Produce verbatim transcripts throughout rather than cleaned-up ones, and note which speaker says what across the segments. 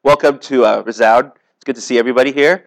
Speaker 1: Welcome to uh, Resound. It's good to see everybody here.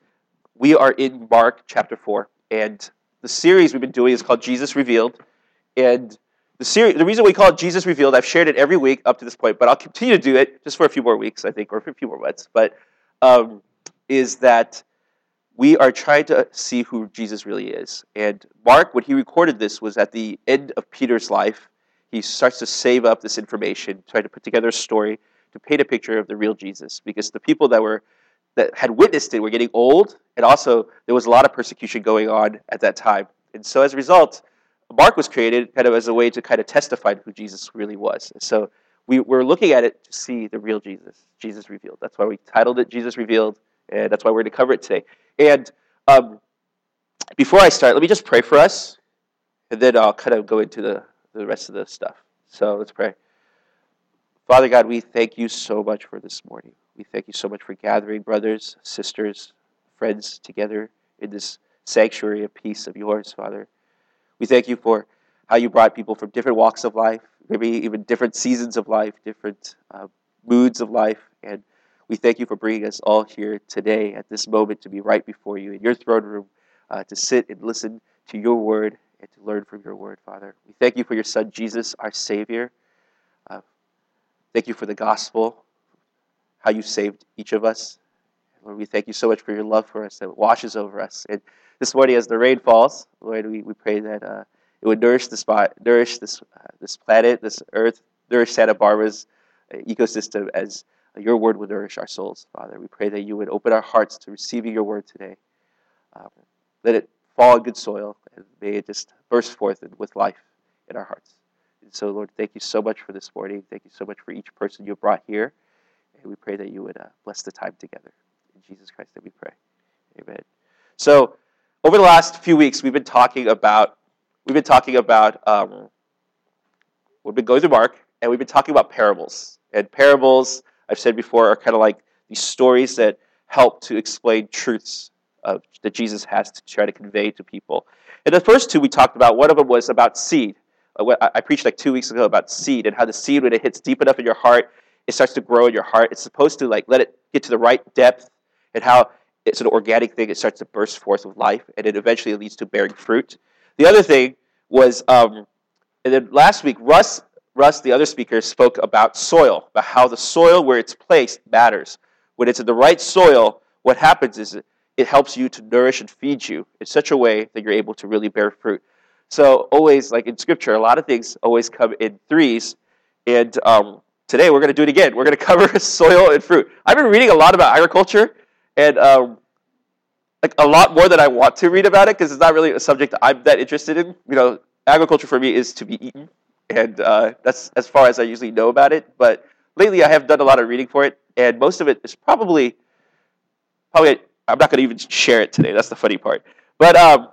Speaker 1: We are in Mark chapter four, and the series we've been doing is called Jesus Revealed. And the series, the reason we call it Jesus Revealed, I've shared it every week up to this point, but I'll continue to do it just for a few more weeks, I think, or for a few more months. But um, is that we are trying to see who Jesus really is. And Mark, when he recorded this, was at the end of Peter's life. He starts to save up this information, try to put together a story to paint a picture of the real Jesus, because the people that were that had witnessed it were getting old, and also there was a lot of persecution going on at that time. And so as a result, Mark was created kind of as a way to kind of testify to who Jesus really was. And so we, we're looking at it to see the real Jesus, Jesus Revealed. That's why we titled it Jesus Revealed, and that's why we're going to cover it today. And um, before I start, let me just pray for us, and then I'll kind of go into the, the rest of the stuff. So let's pray. Father God, we thank you so much for this morning. We thank you so much for gathering brothers, sisters, friends together in this sanctuary of peace of yours, Father. We thank you for how you brought people from different walks of life, maybe even different seasons of life, different uh, moods of life. And we thank you for bringing us all here today at this moment to be right before you in your throne room, uh, to sit and listen to your word and to learn from your word, Father. We thank you for your Son, Jesus, our Savior. Uh, thank you for the gospel, how you saved each of us. Lord, we thank you so much for your love for us that washes over us. And this morning, as the rain falls, Lord, we, we pray that uh, it would nourish the spot, nourish this uh, this planet, this earth, nourish Santa Barbara's uh, ecosystem as uh, your word would nourish our souls, Father. We pray that you would open our hearts to receiving your word today. Um, let it fall in good soil, and may it just burst forth with life in our hearts. And so, Lord, thank you so much for this morning. Thank you so much for each person you brought here. And we pray that you would uh, bless the time together. In Jesus Christ that we pray. Amen. So, over the last few weeks, we've been talking about, we've been talking about, um, we've been going through Mark, and we've been talking about parables. And parables, I've said before, are kind of like these stories that help to explain truths of, that Jesus has to try to convey to people. And the first two we talked about, one of them was about seed. Uh, I, I preached like two weeks ago about seed, and how the seed, when it hits deep enough in your heart, it starts to grow in your heart. It's supposed to like let it get to the right depth, and how it's an organic thing. It starts to burst forth with life, and it eventually leads to bearing fruit. The other thing was, um, and then last week, Russ, Russ, the other speaker, spoke about soil, about how the soil where it's placed matters. When it's in the right soil, what happens is it, it helps you to nourish and feed you in such a way that you're able to really bear fruit. So always, like in Scripture, a lot of things always come in threes, and um, today we're going to do it again. We're going to cover soil and fruit. I've been reading a lot about agriculture, and um, like a lot more than I want to read about it, because it's not really a subject I'm that interested in. You know, agriculture for me is to be eaten, and uh, that's as far as I usually know about it. But lately, I have done a lot of reading for it, and most of it is probably, probably I'm not going to even share it today. That's the funny part. But um,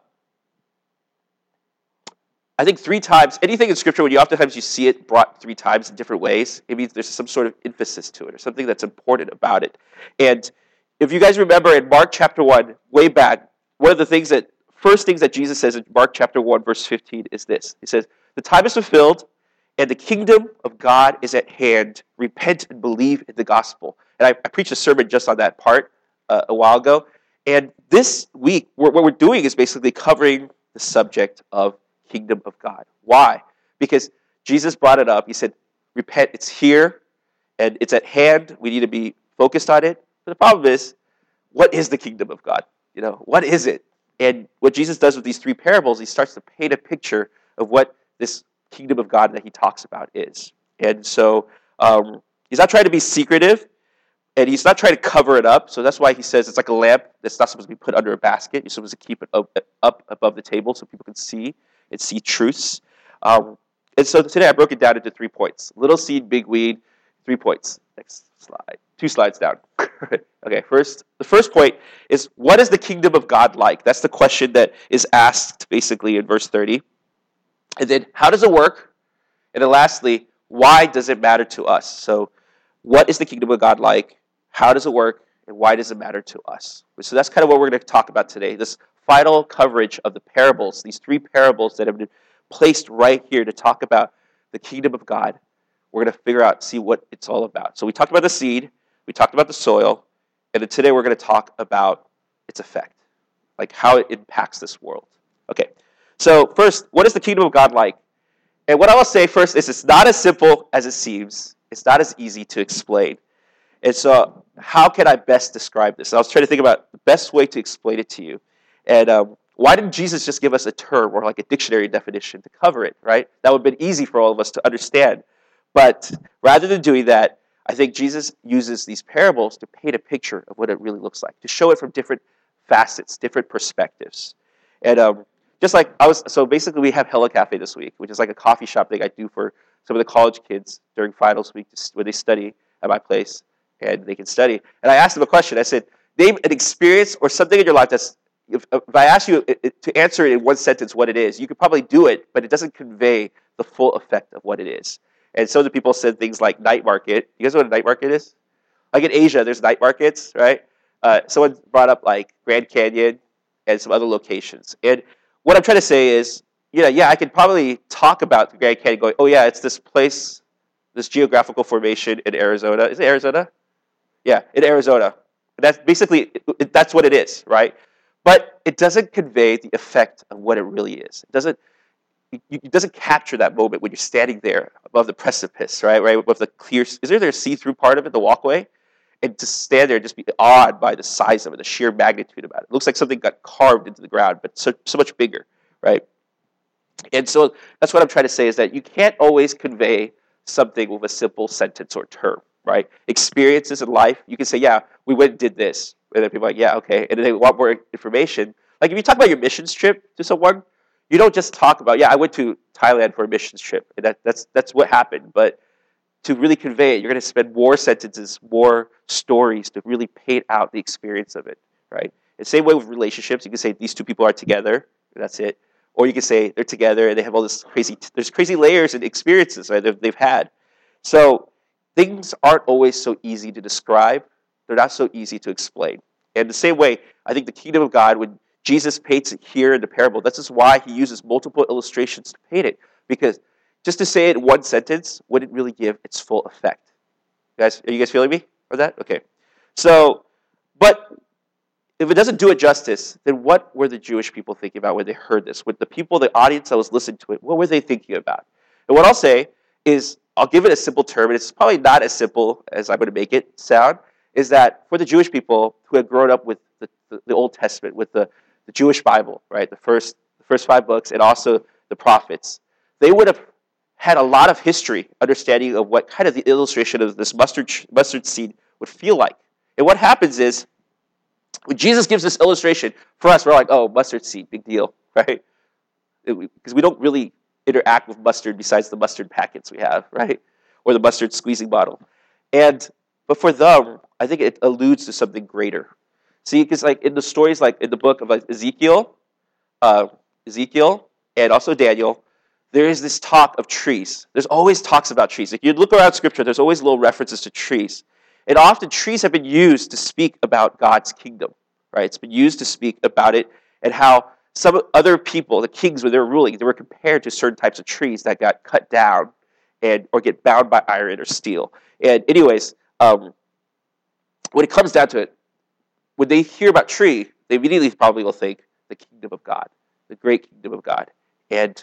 Speaker 1: I think three times, anything in Scripture, when you oftentimes you see it brought three times in different ways, it means there's some sort of emphasis to it, or something that's important about it. And if you guys remember in Mark chapter one, way back, one of the things that, first things that Jesus says in Mark chapter one, verse fifteen is this. He says, the time is fulfilled, and the kingdom of God is at hand. Repent and believe in the gospel. And I, I preached a sermon just on that part uh, a while ago. And this week, what we're doing is basically covering the subject of kingdom of God. Why? Because Jesus brought it up. He said, repent, it's here, and it's at hand. We need to be focused on it. But the problem is, what is the kingdom of God? You know, what is it? And what Jesus does with these three parables, he starts to paint a picture of what this kingdom of God that he talks about is. And so um, he's not trying to be secretive, and he's not trying to cover it up. So that's why he says it's like a lamp that's not supposed to be put under a basket. You're supposed to keep it up, up above the table so people can see and see truths. Um, and so today I broke it down into three points. Little seed, big weed, three points. Next slide. Two slides down. Okay, first, the first point is, what is the kingdom of God like? That's the question that is asked basically in verse thirty. And then, how does it work? And then lastly, why does it matter to us? So what is the kingdom of God like? How does it work? And why does it matter to us? So that's kind of what we're going to talk about today. This final coverage of the parables, these three parables that have been placed right here to talk about the kingdom of God. We're going to figure out, see what it's all about. So we talked about the seed. we talked about the soil, and then today we're going to talk about its effect, like how it impacts this world. Okay, so first, what is the kingdom of God like? And what I will say first is it's not as simple as it seems. It's not as easy to explain. And so how can I best describe this? I was trying to think about the best way to explain it to you. And um, why didn't Jesus just give us a term or like a dictionary definition to cover it, right? That would have been easy for all of us to understand. But rather than doing that, I think Jesus uses these parables to paint a picture of what it really looks like, to show it from different facets, different perspectives. And um, just like I was, so basically we have Hella Cafe this week, which is like a coffee shop thing I do for some of the college kids during finals week where they study at my place and they can study. And I asked them a question. I said, name an experience or something in your life that's, if, if I ask you to answer it in one sentence what it is, you could probably do it, but it doesn't convey the full effect of what it is. And some of the people said things like night market. You guys know what a night market is? Like in Asia, there's night markets, right? Uh, someone brought up like Grand Canyon and some other locations. And what I'm trying to say is, you know, yeah, I could probably talk about the Grand Canyon going, oh yeah, it's this place, this geographical formation in Arizona. Is it Arizona? Yeah, in Arizona. That's basically, it, that's what it is, right? But it doesn't convey the effect of what it really is. It doesn't, it doesn't capture that moment when you're standing there above the precipice, right? Right, above the clear. Is there a see-through part of it, the walkway, and to stand there and just be awed by the size of it, the sheer magnitude about it. It looks like something got carved into the ground, but so so much bigger, right? And so that's what I'm trying to say is that you can't always convey something with a simple sentence or term, right? Experiences in life, you can say, yeah, we went and did this, and then people are like, yeah, okay, and then they want more information. Like if you talk about your missions trip to someone, you don't just talk about, yeah, I went to Thailand for a missions trip, and that, that's that's what happened. But to really convey it, you're going to spend more sentences, more stories to really paint out the experience of it, right? The same way with relationships, you can say these two people are together, and that's it. Or you can say they're together and they have all this crazy, there's crazy layers and experiences, right, that they've had. So things aren't always so easy to describe. They're not so easy to explain. And the same way, I think the kingdom of God, when Jesus paints it here in the parable, that's just why he uses multiple illustrations to paint it. Because just to say it in one sentence wouldn't really give its full effect. You guys, are you guys feeling me or that? Okay. So, but if it doesn't do it justice, then what were the Jewish people thinking about when they heard this? With the people, the audience that was listening to it, what were they thinking about? And what I'll say is, I'll give it a simple term, and it's probably not as simple as I'm going to make it sound, is that for the Jewish people who had grown up with the, the, the Old Testament, with the, the Jewish Bible, right, the first, the first five books, and also the prophets, they would have had a lot of history, understanding of what kind of the illustration of this mustard mustard seed would feel like. And what happens is, when Jesus gives this illustration, for us, we're like, oh, mustard seed, big deal, right? Because we don't really interact with mustard besides the mustard packets we have, right? Or the mustard squeezing bottle. And, but for them, I think it alludes to something greater. See, because like in the stories, like in the book of like Ezekiel, uh, Ezekiel, and also Daniel, there is this talk of trees. There's always talks about trees. If you look around Scripture, there's always little references to trees. And often trees have been used to speak about God's kingdom, right? It's been used to speak about it and how some other people, the kings when they were ruling, they were compared to certain types of trees that got cut down and or get bound by iron or steel. And anyways, um, when it comes down to it, when they hear about tree, they immediately probably will think the kingdom of God, the great kingdom of God. And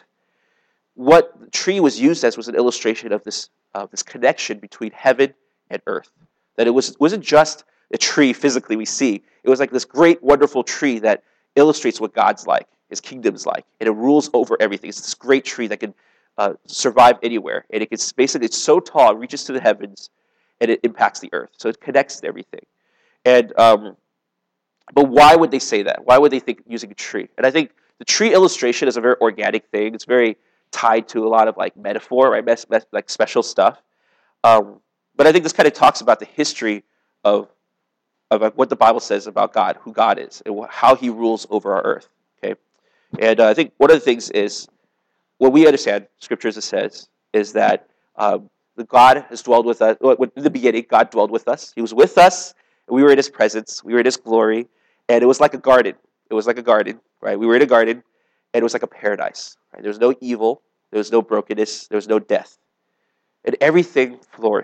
Speaker 1: what the tree was used as was an illustration of this, uh, this connection between heaven and earth. That it was, wasn't just a tree physically we see. It was like this great, wonderful tree that illustrates what God's like, his kingdom's like. And it rules over everything. It's this great tree that can uh, survive anywhere. And it gets basically, it's so tall, it reaches to the heavens, and it impacts the earth. So it connects to everything. And um, but why would they say that? Why would they think using a tree? And I think the tree illustration is a very organic thing. It's very tied to a lot of like metaphor, right? Mes- mes- like special stuff. Um, but I think this kind of talks about the history of of what the Bible says about God, who God is, and how He rules over our earth. Okay, and uh, I think one of the things is what we understand, Scripture as it says, is that um, the God has dwelled with us. In the beginning, God dwelled with us. He was with us, and we were in His presence. We were in His glory, and it was like a garden. It was like a garden, right? We were in a garden, and it was like a paradise. Right? There was no evil. There was no brokenness. There was no death. And everything flourished.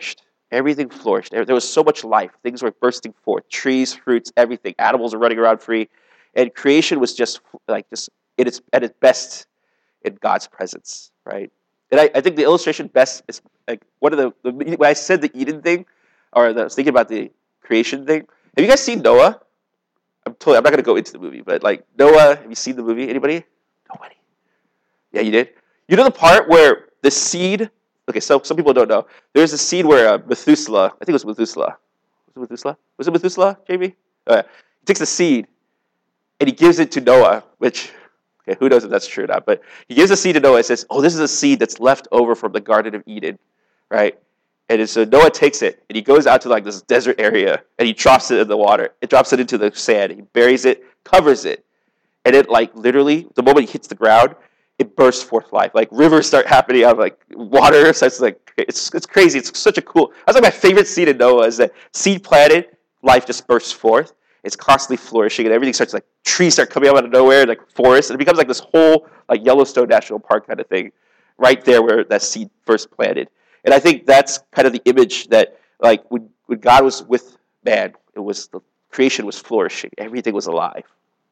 Speaker 1: Everything flourished. There there was so much life. Things were bursting forth. Trees, fruits, everything. Animals are running around free. And creation was just like just at its at its best in God's presence, right? And I, I think the illustration best is like one of the, the when I said the Eden thing, or the, I was thinking about the creation thing. Have you guys seen Noah? I'm totally I'm not gonna go into the movie, but like Noah, have you seen the movie? Anybody? Nobody. Yeah, you did. You know the part where the seed. Okay, so some people don't know. There's a scene where uh, Methuselah, I think it was Methuselah. Was it Methuselah? Was it Methuselah, Jamie? Uh, he takes the seed and he gives it to Noah, which, okay, who knows if that's true or not, but he gives the seed to Noah and says, oh, this is a seed that's left over from the Garden of Eden, right? And so Noah takes it and he goes out to like this desert area and he drops it in the water. It drops it into the sand. He buries it, covers it. And it like literally, the moment he hits the ground, it bursts forth life. Like rivers start happening out of like water. So it's like it's it's crazy. It's such a cool. That's like my favorite scene in Noah is that seed planted, life just bursts forth. It's constantly flourishing, and everything starts like trees start coming up out of nowhere, like forests, and it becomes like this whole like Yellowstone National Park kind of thing, right there where that seed first planted. And I think that's kind of the image that like when when God was with man, it was the creation was flourishing, everything was alive.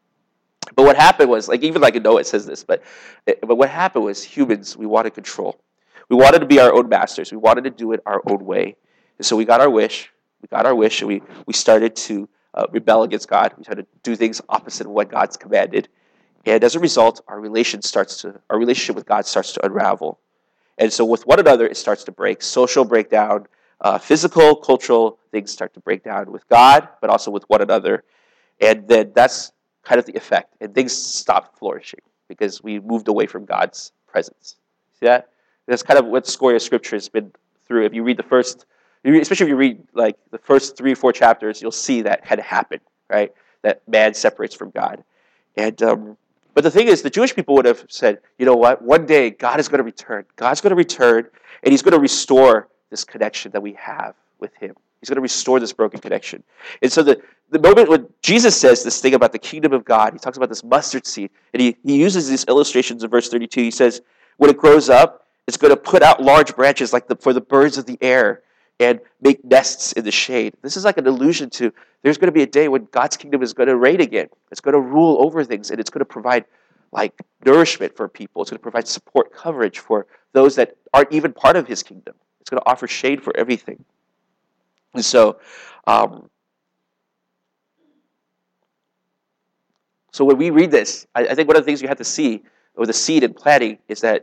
Speaker 1: But what happened was, like even like in Noah it says this, but but what happened was humans, we wanted control. We wanted to be our own masters. We wanted to do it our own way. And so we got our wish. We got our wish, and we, we started to uh, rebel against God. We started to do things opposite of what God's commanded. And as a result, our relation starts to our relationship with God starts to unravel. And so with one another, it starts to break. Social breakdown, uh, physical, cultural things start to break down with God, but also with one another. And then that's kind of the effect, and things stopped flourishing because we moved away from God's presence. See that? That's kind of what the story of Scripture has been through. If you read the first, especially if you read like the first three or four chapters, you'll see that had happened, right? That man separates from God. And um, but the thing is, the Jewish people would have said, you know what? One day God is going to return. God's going to return, and He's going to restore this connection that we have with Him. He's going to restore this broken connection. And so the, the moment when Jesus says this thing about the kingdom of God, he talks about this mustard seed, and he, he uses these illustrations in verse thirty-two. He says, when it grows up, it's going to put out large branches like the, for the birds of the air and make nests in the shade. This is like an allusion to there's going to be a day when God's kingdom is going to reign again. It's going to rule over things, and it's going to provide like nourishment for people. It's going to provide support coverage for those that aren't even part of his kingdom. It's going to offer shade for everything. And so, um, so when we read this, I, I think one of the things you have to see with the seed and planting is that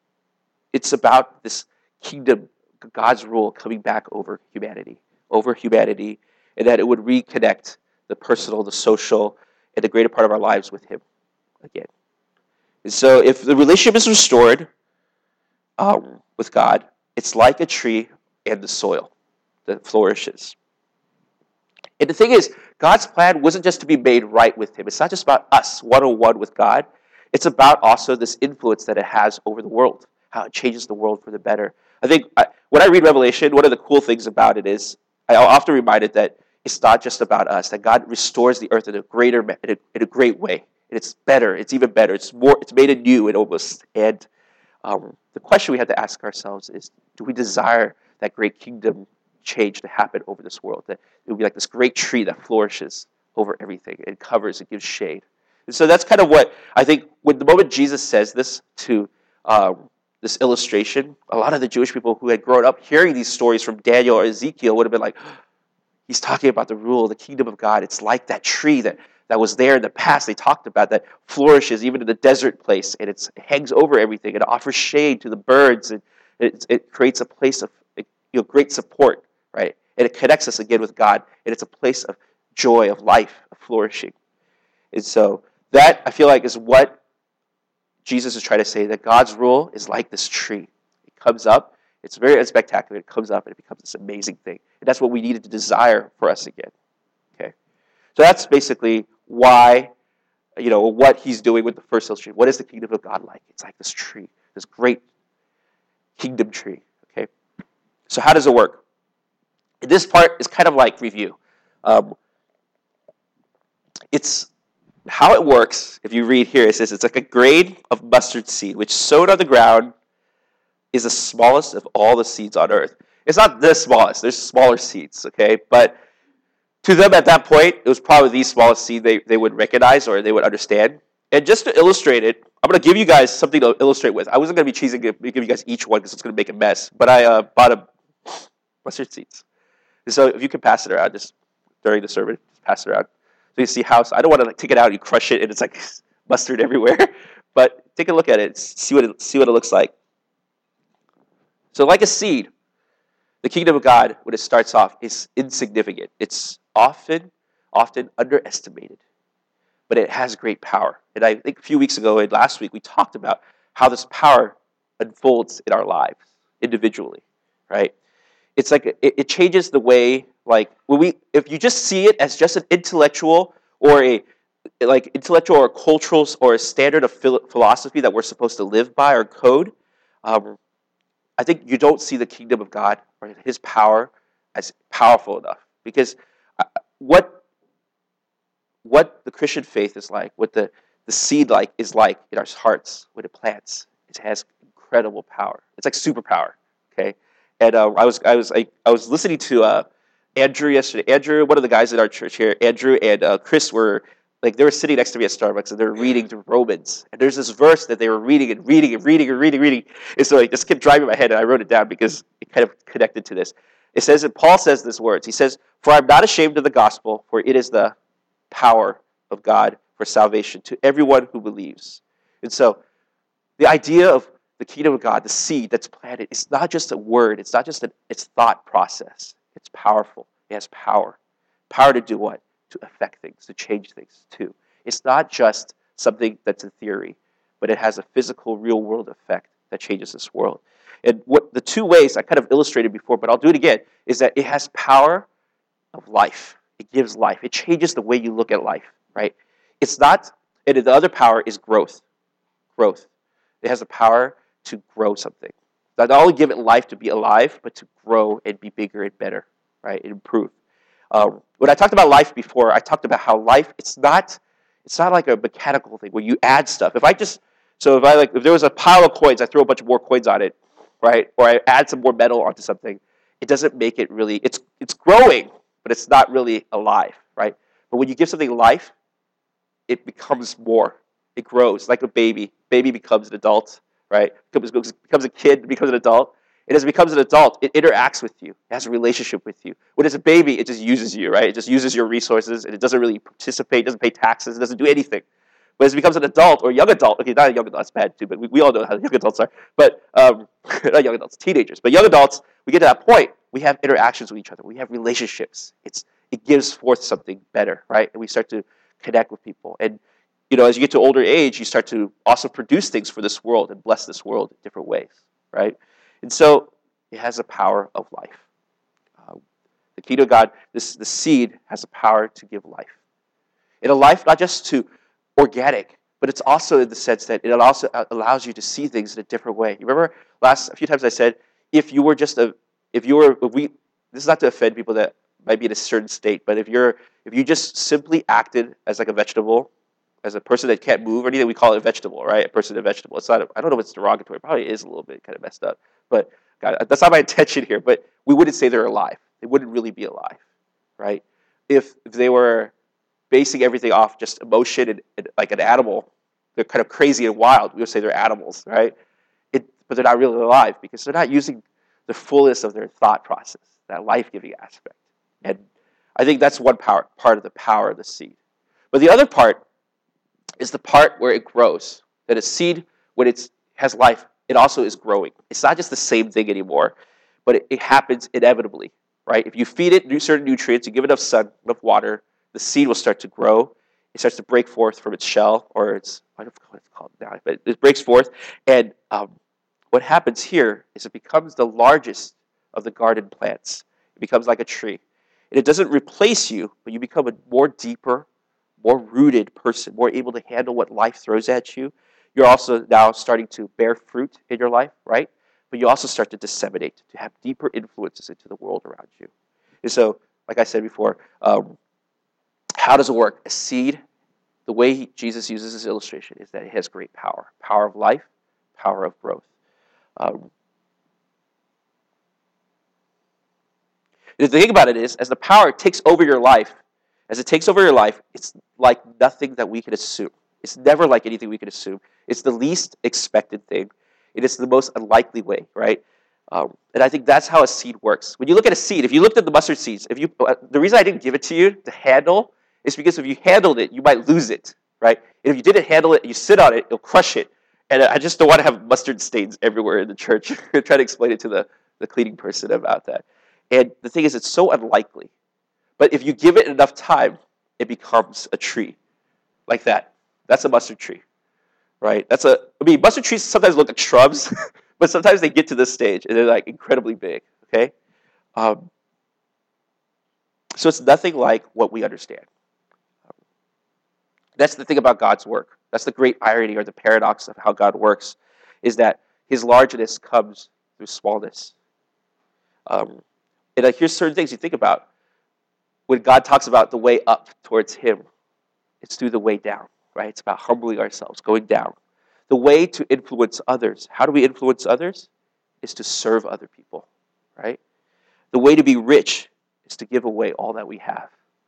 Speaker 1: it's about this kingdom, God's rule coming back over humanity, over humanity, and that it would reconnect the personal, the social, and the greater part of our lives with Him again. And so if the relationship is restored um, with God, it's like a tree and the soil that flourishes. And the thing is, God's plan wasn't just to be made right with Him. It's not just about us one-on-one with God. It's about also this influence that it has over the world, how it changes the world for the better. I think I, when I read Revelation, one of the cool things about it is I'm often reminded that it's not just about us, that God restores the earth in a greater, in a, in a great way. And it's better. It's even better. It's more. It's made anew and almost. And um, the question we have to ask ourselves is, do we desire that great kingdom change to happen over this world? That it would be like this great tree that flourishes over everything. It covers, it gives shade. And so that's kind of what I think when the moment Jesus says this to um, this illustration, a lot of the Jewish people who had grown up hearing these stories from Daniel or Ezekiel would have been like, he's talking about the rule, the kingdom of God. It's like that tree that, that was there in the past they talked about that flourishes even in the desert place, and it's, it hangs over everything. It offers shade to the birds, and it, it creates a place of you know, great support, right? And it connects us again with God, and it's a place of joy, of life, of flourishing. And so that, I feel like, is what Jesus is trying to say, that God's rule is like this tree. It comes up, it's very unspectacular, it comes up and it becomes this amazing thing. And that's what we needed to desire for us again. Okay? So that's basically why, you know, what he's doing with the first illustration. What is the kingdom of God like? It's like this tree, this great kingdom tree. Okay? So how does it work? And this part is kind of like review. Um, it's how it works. If you read here, it says it's like a grain of mustard seed, which sowed on the ground is the smallest of all the seeds on earth. It's not the smallest. There's smaller seeds, okay? But to them at that point, it was probably the smallest seed they, they would recognize or they would understand. And just to illustrate it, I'm going to give you guys something to illustrate with. I wasn't going to be choosing to give you guys each one because it's going to make a mess. But I uh, bought a mustard seeds. And so if you can pass it around just during the sermon, just pass it around. So you see how, I don't want to like take it out, you crush it, and it's like mustard everywhere. But take a look at it, see what it, see what it looks like. So like a seed, the kingdom of God, when it starts off, is insignificant. It's often, often underestimated. But it has great power. And I think a few weeks ago and last week, we talked about how this power unfolds in our lives individually, right? It's like it, it changes the way, like when we, if you just see it as just an intellectual or a like intellectual or cultural or a standard of philosophy that we're supposed to live by or code, um, I think you don't see the kingdom of God or His power as powerful enough. Because what what the Christian faith is like, what the, the seed like is like in our hearts when it plants, it has incredible power. It's like superpower. Okay, and uh, I was I was I, I was listening to uh, Andrew yesterday. Andrew, one of the guys at our church here, Andrew and uh, Chris were like they were sitting next to me at Starbucks and they were reading through Romans. And there's this verse that they were reading and reading and reading and reading and reading. And so it just kept driving my head, and I wrote it down because it kind of connected to this. It says that Paul says these words. He says, "For I'm not ashamed of the gospel, for it is the power of God for salvation to everyone who believes." And so the idea of the kingdom of God, the seed that's planted, it's not just a word. It's not just a it's thought process. It's powerful. It has power. Power to do what? To affect things, to change things too. It's not just something that's a theory, but it has a physical, real-world effect that changes this world. And what the two ways I kind of illustrated before, but I'll do it again, is that it has power of life. It gives life. It changes the way you look at life, right? It's not, and the other power is growth. Growth. It has the power to grow something. Not only give it life to be alive, but to grow and be bigger and better, right? And improve. Um, when I talked about life before, I talked about how life, it's not, it's not like a mechanical thing where you add stuff. If I just, so if I like, if there was a pile of coins, I throw a bunch of more coins on it, right? Or I add some more metal onto something, it doesn't make it really, it's it's growing, but it's not really alive, right? But when you give something life, it becomes more. It grows like a baby. Baby becomes an adult, right? Becomes, becomes a kid, becomes an adult. And as it becomes an adult, it interacts with you. It has a relationship with you. When it's a baby, it just uses you, right? It just uses your resources, and it doesn't really participate, doesn't pay taxes, it doesn't do anything. But as it becomes an adult or a young adult, okay, not a young adult, that's bad too, but we, we all know how young adults are. But, um, not young adults, teenagers. But young adults, we get to that point, we have interactions with each other. We have relationships. It's It gives forth something better, right? And we start to connect with people. And, you know, as you get to older age, you start to also produce things for this world and bless this world in different ways, right? And so it has the power of life. Uh, the kingdom of God, this the seed has the power to give life. And a life not just to organic, but it's also in the sense that it also allows you to see things in a different way. You remember last a few times I said, if you were just a, if you were, if we, this is not to offend people that might be in a certain state, but if you're, if you just simply acted as like a vegetable, as a person that can't move or anything, we call it a vegetable, right? A person, a vegetable. It's not. A, I don't know if it's derogatory. It probably is a little bit kind of messed up. But God, that's not my intention here. But we wouldn't say they're alive. They wouldn't really be alive, right? If, if they were basing everything off just emotion and, and like an animal, they're kind of crazy and wild. We would say they're animals, right? It, but they're not really alive because they're not using the fullness of their thought process, that life-giving aspect. And I think that's one power, part of the power of the seed. But the other part is the part where it grows. That a seed, when it has life, it also is growing. It's not just the same thing anymore, but it, it happens inevitably, right? If you feed it certain nutrients, you give it enough sun, enough water, the seed will start to grow. It starts to break forth from its shell, or its, I don't know what it's called now, but it breaks forth. And um, what happens here is it becomes the largest of the garden plants. It becomes like a tree. And it doesn't replace you, but you become a more deeper, more rooted person, more able to handle what life throws at you. You're also now starting to bear fruit in your life, right? But you also start to disseminate, to have deeper influences into the world around you. And so, like I said before, um, how does it work? A seed, the way he, Jesus uses this illustration is that it has great power. Power of life, power of growth. Um, The thing about it is, as the power takes over your life, as it takes over your life, it's like nothing that we can assume. It's never like anything we can assume. It's the least expected thing. It is the most unlikely way, right? Um, and I think that's how a seed works. When you look at a seed, if you looked at the mustard seeds, if you, uh, the reason I didn't give it to you to handle is because if you handled it, you might lose it, right? And if you didn't handle it, you sit on it, you'll crush it. And I just don't want to have mustard stains everywhere in the church. I try to explain it to the, the cleaning person about that. And the thing is, it's so unlikely. But if you give it enough time, it becomes a tree. Like that. That's a mustard tree. Right? That's a, I mean, mustard trees sometimes look like shrubs, but sometimes they get to this stage and they're like incredibly big. Okay? Um, so it's nothing like what we understand. That's the thing about God's work. That's the great irony or the paradox of how God works, is that his largeness comes through smallness. Um, and like, here's certain things you think about. When God talks about the way up towards him, it's through the way down, right? It's about humbling ourselves, going down. The way to influence others. How do we influence others? Is to serve other people, right? The way to be rich is to give away all that we have.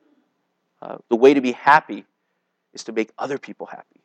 Speaker 1: Uh, the way to be happy is to make other people happy.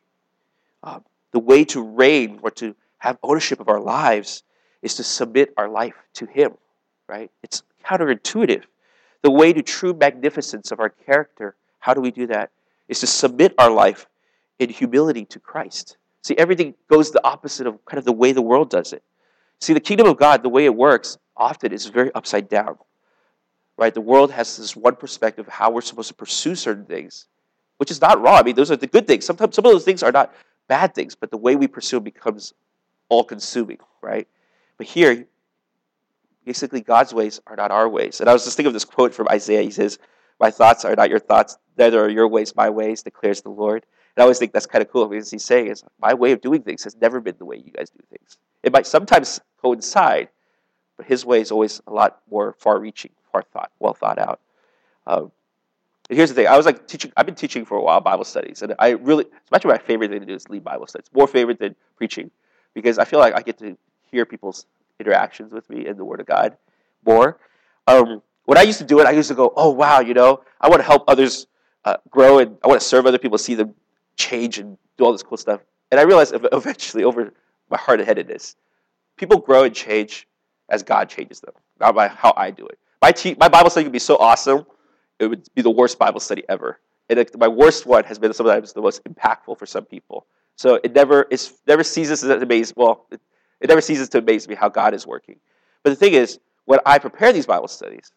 Speaker 1: Uh, the way to reign or to have ownership of our lives is to submit our life to him, right? It's counterintuitive. The way to true magnificence of our character, how do we do that? Is to submit our life in humility to Christ. See, everything goes the opposite of kind of the way the world does it. See, the kingdom of God, the way it works, often is very upside down. Right? The world has this one perspective of how we're supposed to pursue certain things, which is not wrong. I mean, those are the good things. Sometimes some of those things are not bad things, but the way we pursue them becomes all-consuming, right? But here, basically, God's ways are not our ways. And I was just thinking of this quote from Isaiah. He says, "My thoughts are not your thoughts, neither are your ways my ways, declares the Lord." And I always think that's kind of cool because he's saying, is my way of doing things has never been the way you guys do things. It might sometimes coincide, but his way is always a lot more far-reaching, far thought, well thought out. Um, and here's the thing: I was like teaching. I've been teaching for a while Bible studies, and I really, it's actually my favorite thing to do is lead Bible studies. More favorite than preaching, because I feel like I get to hear people's interactions with me in the Word of God more. Um, when I used to do it, I used to go, "Oh wow, you know, I want to help others uh, grow, and I want to serve other people, see them change, and do all this cool stuff." And I realized eventually, over my hard-headedness, people grow and change as God changes them, not by how I do it. My te- my Bible study would be so awesome, it would be the worst Bible study ever. And it, my worst one has been sometimes the most impactful for some people. So it never it's never ceases to amaze. Well, it, it never ceases to amaze me how God is working. But the thing is, when I prepare these Bible studies,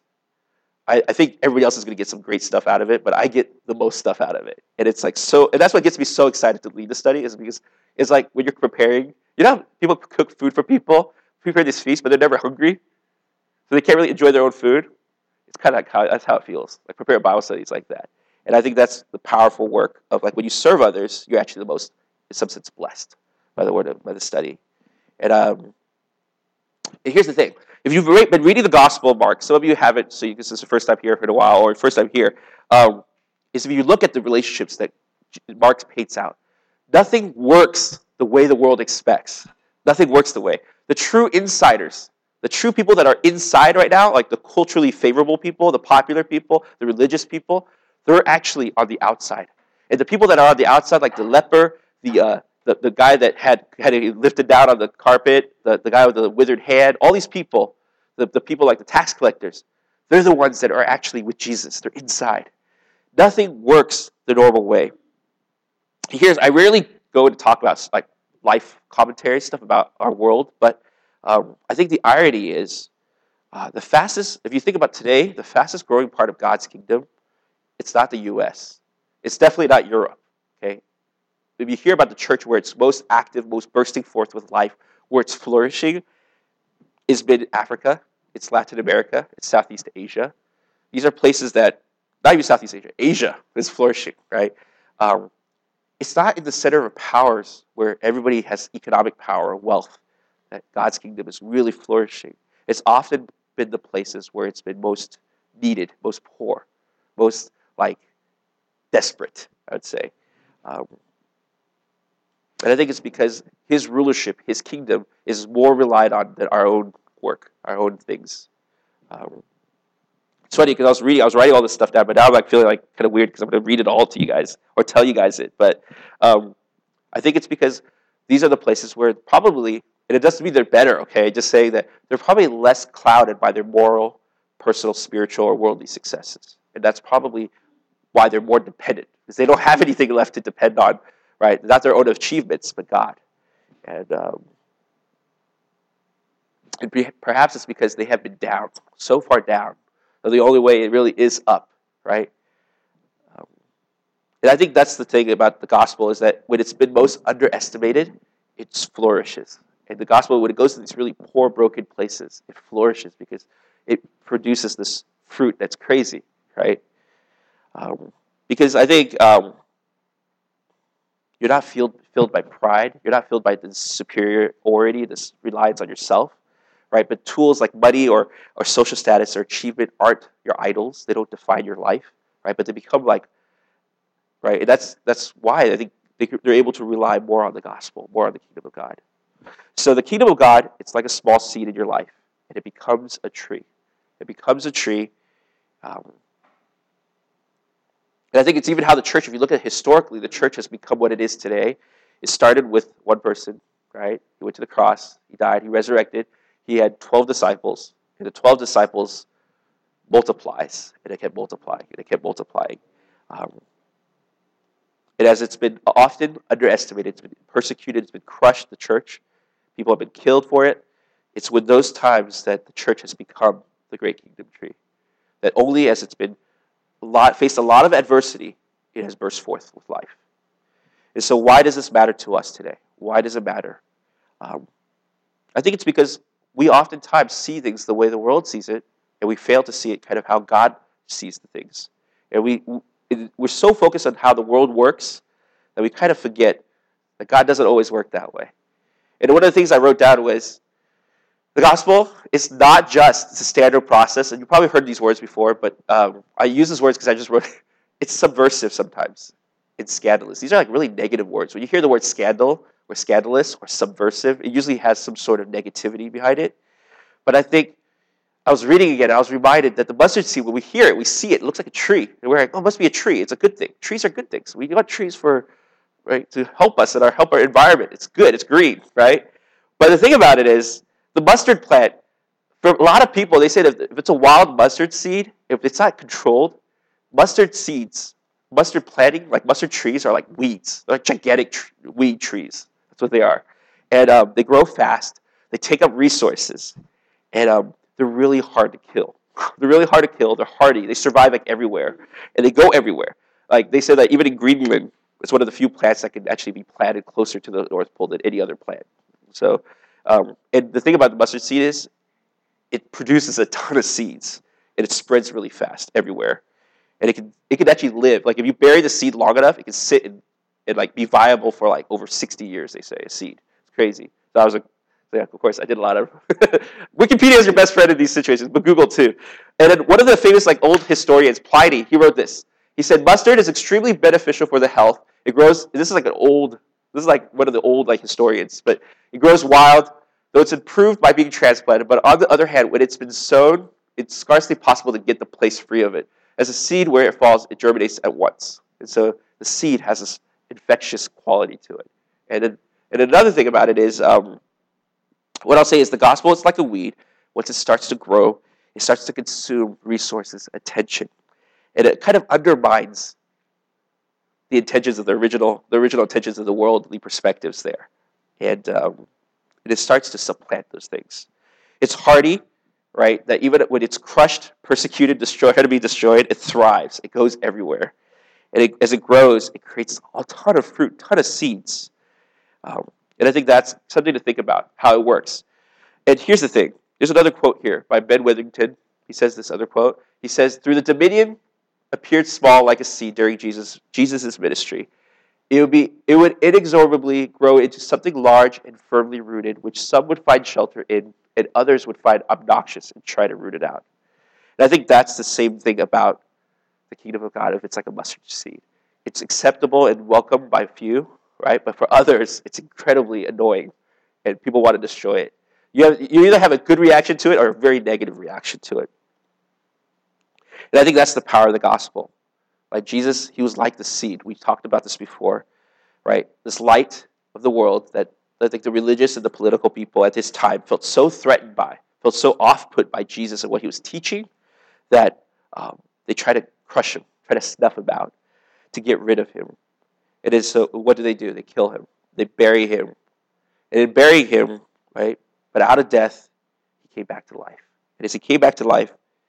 Speaker 1: I, I think everybody else is going to get some great stuff out of it, but I get the most stuff out of it. And it's like so, and that's what gets me so excited to lead the study, is because it's like when you're preparing, you know, how people cook food for people, prepare this feast, but they're never hungry, so they can't really enjoy their own food. It's kind of like how, that's how it feels. Like prepare Bible studies like that. And I think that's the powerful work of, like, when you serve others, you're actually the most, in some sense, blessed by the word of, by the study. And, um, and here's the thing. If you've re- been reading the Gospel of Mark, some of you haven't, so you, this is the first time here in a while, or first time here, um, is if you look at the relationships that Mark paints out, nothing works the way the world expects. Nothing works the way. The true insiders, the true people that are inside right now, like the culturally favorable people, the popular people, the religious people, they're actually on the outside. And the people that are on the outside, like the leper, the uh, the, the guy that had had it lifted down on the carpet, the, the guy with the withered hand, all these people, the, the people like the tax collectors, they're the ones that are actually with Jesus. They're inside. Nothing works the normal way. Here's, I rarely go to talk about like life commentary stuff about our world, but um, I think the irony is uh, the fastest, if you think about today, the fastest growing part of God's kingdom, it's not the U S. It's definitely not Europe, okay? If you hear about the church where it's most active, most bursting forth with life, where it's flourishing, is been Africa, it's Latin America, it's Southeast Asia. These are places that, not even Southeast Asia, Asia is flourishing, right? Um, it's not in the center of powers where everybody has economic power or wealth that God's kingdom is really flourishing. It's often been the places where it's been most needed, most poor, most like desperate, I would say. Um, and I think it's because his rulership, his kingdom, is more relied on than our own work, our own things. Um, It's funny because I was reading, I was writing all this stuff down, but now I'm like feeling like kind of weird because I'm going to read it all to you guys or tell you guys it. But um, I think it's because these are the places where probably, and it doesn't mean they're better, okay? Just saying that they're probably less clouded by their moral, personal, spiritual, or worldly successes. And that's probably why they're more dependent, because they don't have anything left to depend on, right? Not their own achievements, but God. And, um, and perhaps it's because they have been down, so far down, that the only way it really is up, right? Um, and I think that's the thing about the gospel, is that when it's been most underestimated, it flourishes. And the gospel, when it goes to these really poor, broken places, it flourishes because it produces this fruit that's crazy, right? Um, because I think um, you're not filled, filled by pride. You're not filled by this superiority, this reliance on yourself, right? But tools like money or, or social status or achievement aren't your idols. They don't define your life, right? But they become like, right? And that's, that's why I think they, they're able to rely more on the gospel, more on the kingdom of God. So the kingdom of God, it's like a small seed in your life, and it becomes a tree. It becomes a tree. Um, and I think it's even how the church, if you look at it historically, the church has become what it is today. It started with one person, right? He went to the cross, he died, he resurrected. He had twelve disciples, and the twelve disciples multiplies, and it kept multiplying, and it kept multiplying. Um, and as it's been often underestimated, it's been persecuted, it's been crushed, the church, people have been killed for it. It's with those times that the church has become the great kingdom tree. That only as it's been a lot, faced a lot of adversity, it has burst forth with life. And so why does this matter to us today? Why does it matter? Um, I think it's because we oftentimes see things the way the world sees it, and we fail to see it kind of how God sees the things. And we, we're so focused on how the world works that we kind of forget that God doesn't always work that way. And one of the things I wrote down was, the gospel is not just it's a standard process, and you probably heard these words before, but um, I use these words because I just wrote, it's subversive sometimes. It's scandalous. These are like really negative words. When you hear the word scandal, or scandalous, or subversive, it usually has some sort of negativity behind it. But I think, I was reading again, I was reminded that the mustard seed, when we hear it, we see it, it looks like a tree. And we're like, oh, it must be a tree. It's a good thing. Trees are good things. We want trees for, right, to help us and our help our environment. It's good. It's green, right? But the thing about it is, the mustard plant, for a lot of people, they say that if it's a wild mustard seed, if it's not controlled, mustard seeds, mustard planting, like mustard trees, are like weeds. They're like gigantic tr- weed trees. That's what they are. And um, they grow fast. They take up resources. And um, they're really hard to kill. They're really hard to kill. They're hardy. They survive like everywhere. And they go everywhere. Like they say that even in Greenland, it's one of the few plants that can actually be planted closer to the North Pole than any other plant. So, um, and the thing about the mustard seed is it produces a ton of seeds. And it spreads really fast everywhere. And it can it can actually live. Like if you bury the seed long enough, it can sit and, and like be viable for like over sixty years, they say, a seed. It's crazy. So I was like, yeah, of course, I did a lot of... Wikipedia is your best friend in these situations, but Google too. And then one of the famous like old historians, Pliny, he wrote this. He said, mustard is extremely beneficial for the health. It grows... This is like an old... This is like one of the old like historians, but it grows wild, though it's improved by being transplanted. But on the other hand, when it's been sown, it's scarcely possible to get the place free of it. As a seed, where it falls, it germinates at once. And so the seed has this infectious quality to it. And then, and another thing about it is, um, what I'll say is the gospel is like a weed. Once it starts to grow, it starts to consume resources, attention. And it kind of undermines the intentions of the original, the original intentions of the worldly perspectives there. And, um, and it starts to supplant those things. It's hardy, right? That even when it's crushed, persecuted, destroyed, to be destroyed, it thrives. It goes everywhere. And it, as it grows, it creates a ton of fruit, a ton of seeds. Um, and I think that's something to think about, how it works. And here's the thing. There's another quote here by Ben Witherington. He says this other quote. He says, through the dominion appeared small like a seed during Jesus' Jesus's ministry. It would be, it would inexorably grow into something large and firmly rooted, which some would find shelter in, and others would find obnoxious and try to root it out. And I think that's the same thing about the kingdom of God, if it's like a mustard seed. It's acceptable and welcomed by few, right? But for others, it's incredibly annoying, and people want to destroy it. You have, you either have a good reaction to it or a very negative reaction to it. And I think that's the power of the gospel. Like Jesus, he was like the seed. We talked about this before, right? This light of the world that I think the religious and the political people at his time felt so threatened by, felt so off-put by Jesus and what he was teaching, that um, they try to crush him, try to snuff him out, to get rid of him. It is so. What do they do? They kill him. They bury him. And in burying him, right? But out of death, he came back to life. And as he came back to life,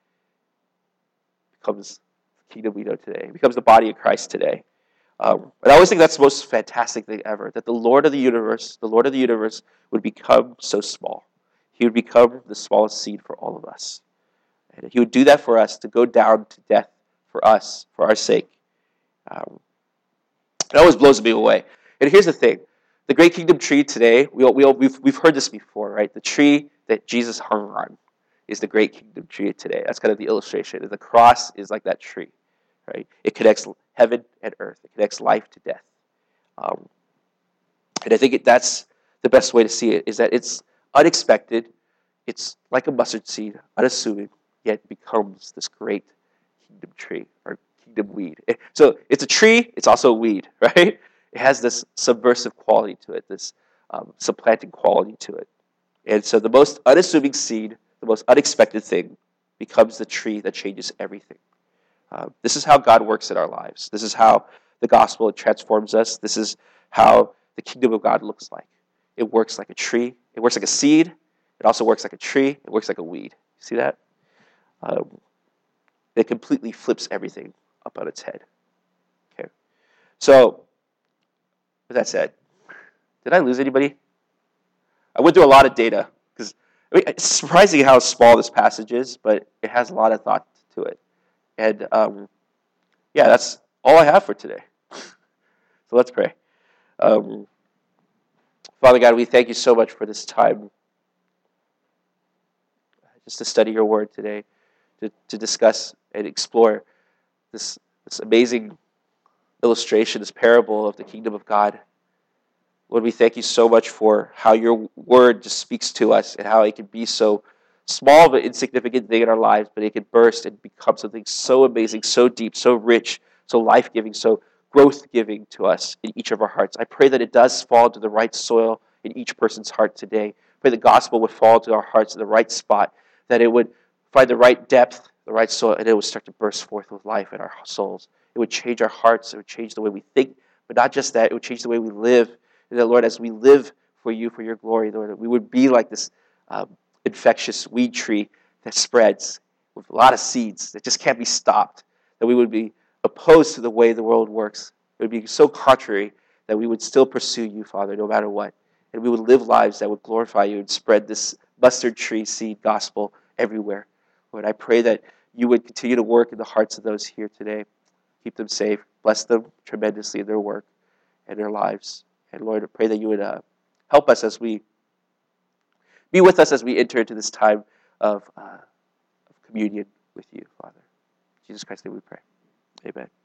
Speaker 1: becomes the kingdom we know today. It becomes the body of Christ today. Um, and I always think that's the most fantastic thing ever, that the Lord of the universe, the Lord of the universe would become so small. He would become the smallest seed for all of us. And he would do that for us, to go down to death for us, for our sake. Um, it always blows me away. And here's the thing. The great kingdom tree today, we all, we all, we've, we've heard this before, right? The tree that Jesus hung on is the great kingdom tree today. That's kind of the illustration. And the cross is like that tree, right? It connects heaven and earth. It connects life to death. Um, and I think it, that's the best way to see it, is that it's unexpected. It's like a mustard seed, unassuming, yet becomes this great kingdom tree, or kingdom weed. So it's a tree, it's also a weed, right? It has this subversive quality to it, this um, supplanting quality to it. And so the most unassuming seed, the most unexpected thing, becomes the tree that changes everything. Uh, this is how God works in our lives. This is how the gospel transforms us. This is how the kingdom of God looks like. It works like a tree. It works like a seed. It also works like a tree. It works like a weed. You see that? Um, it completely flips everything up on its head. Okay. So, with that said, did I lose anybody? I went through a lot of data, because I mean, it's surprising how small this passage is, but it has a lot of thought to it. And um, yeah, that's all I have for today. So let's pray. Um, Father God, we thank you so much for this time just to study your word today, to, to discuss and explore this, this amazing illustration, this parable of the kingdom of God. Lord, we thank you so much for how your word just speaks to us, and how it can be so small but insignificant thing in our lives, but it can burst and become something so amazing, so deep, so rich, so life-giving, so growth-giving to us in each of our hearts. I pray that it does fall to the right soil in each person's heart today. I pray the gospel would fall to our hearts in the right spot, that it would find the right depth, the right soil, and it would start to burst forth with life in our souls. It would change our hearts. It would change the way we think, but not just that. It would change the way we live. And that, Lord, as we live for you, for your glory, Lord, that we would be like this um, infectious weed tree that spreads with a lot of seeds that just can't be stopped, that we would be opposed to the way the world works. It would be so contrary that we would still pursue you, Father, no matter what. And we would live lives that would glorify you and spread this mustard tree seed gospel everywhere. Lord, I pray that you would continue to work in the hearts of those here today. Keep them safe. Bless them tremendously in their work and their lives. And Lord, I pray that you would uh, help us as we be with us as we enter into this time of, uh, of communion with you, Father. In Jesus Christ's name we pray. Amen.